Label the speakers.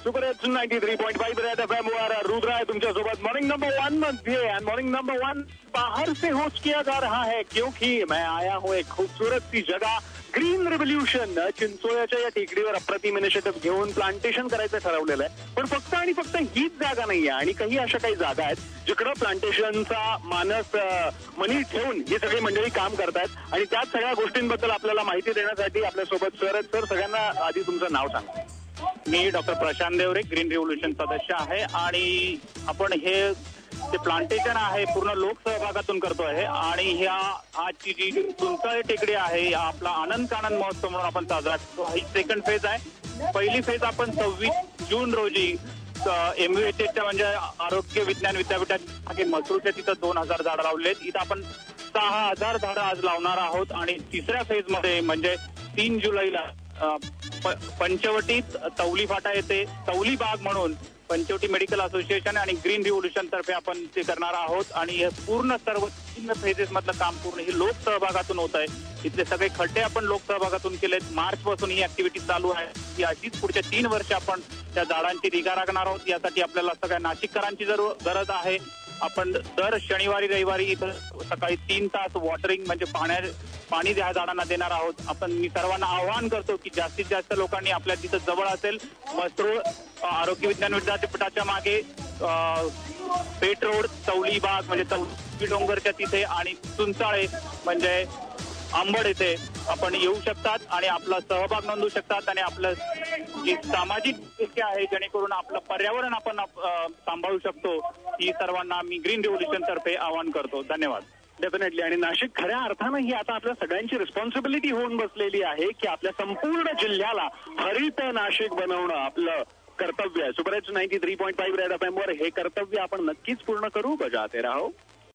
Speaker 1: Super hits 93.5 red FM वर रुद्र है तुमच्या सोबत मॉर्निंग नंबर 1 मध्ये। एंड मॉर्निंग नंबर 1 बाहर से होस्ट किया जा रहा है क्योंकि मैं आया हूँ एक खूबसूरत सी जगह ग्रीन रेव्होल्यूशन। चिंचोळ्याच्या या टेकडीवर अप्रतिम इनिशिएटिव्ह घेऊन प्लांटेशन करायचं ठरवलेलं आहे, पण फक्त आणि फक्त हीच जागा नाहीये आणि काही अशा काही जागा आहेत जिकडं प्लांटेशनचा मानस मनी ठेवून ही सगळी मंडळी काम करतायत आणि त्याच सगळ्या गोष्टींबद्दल आपल्याला माहिती देण्यासाठी आपल्यासोबत सर आहेत। सर, सगळ्यांना आधी तुमचं नाव सांगा।
Speaker 2: मी doctor Prashant Deore, green revolution सदस्य आहे आणि आपण हे जे प्लांटेशन आहे पूर्ण लोक सहभागातून करतो आहे आणि ह्या आजची जी चिंचोळी टेकडी आहे आपला आनंद कानन महोत्सव म्हणून आपण साजरा करतो। ही सेकंड फेज आहे। पहिली फेज आपण 26 जून रोजी MUHच्या म्हणजे आरोग्य विज्ञान विद्यापीठात मसरूळच्या तिथं 2000 झाडं लावलेत। इथं आपण 6000 झाडं आज लावणार आहोत आणि तिसऱ्या फेज मध्ये म्हणजे 3 जुलैला पंचवटीत तौली फाटा येते तौली बाग म्हणून पंचवटी मेडिकल असोसिएशन आणि ग्रीन रिव्होल्यूशन तर्फे आपण ते करणार आहोत आणि हे पूर्ण सर्व 3 फेजेस मधलं काम पूर्ण हे लोक सहभागातून होत आहे। इथले सगळे खड्डे आपण लोक सहभागातून केलेत। मार्च पासून ही ऍक्टिव्हिटी चालू आहे। ही अशीच पुढच्या 3 वर्ष आपण त्या झाडांची निगा राखणार आहोत। यासाठी आपल्याला सगळ्या नाशिककरांची गरज आहे। आपण दर शनिवारी रविवारी इथं सकाळी 3 तास वॉटरिंग म्हणजे पाणी त्या झाडांना देणार आहोत। आपण मी सर्वांना आवाहन करतो की जास्तीत जास्त लोकांनी आपल्या तिथं जवळ असेल मसरूळ आरोग्य विज्ञान विद्यापीठाच्या मागे पेठ रोड तौली बाग म्हणजे तौली डोंगरच्या तिथे आणि चुंचाळे म्हणजे आंबड येथे आपण येऊ शकतात आणि आपला सहभाग नोंदवू शकतात आणि आपलं जी सामाजिक दृष्टी आहे जेणेकरून आपलं पर्यावरण आपण सांभाळू शकतो ही सर्वांना मी ग्रीन रिव्होल्यूशन तर्फे आवाहन करतो। धन्यवाद।
Speaker 1: डेफिनेटली। आणि नाशिक खऱ्या अर्थानं ही आता आपल्या सगळ्यांची रिस्पॉन्सिबिलिटी होऊन बसलेली आहे की आपल्या संपूर्ण जिल्ह्याला हरित नाशिक बनवणं आपलं कर्तव्य आहे। सुपर हिट्स 93.5 रेड एफएम वर हे कर्तव्य आपण नक्कीच पूर्ण करू। बजाते राहो।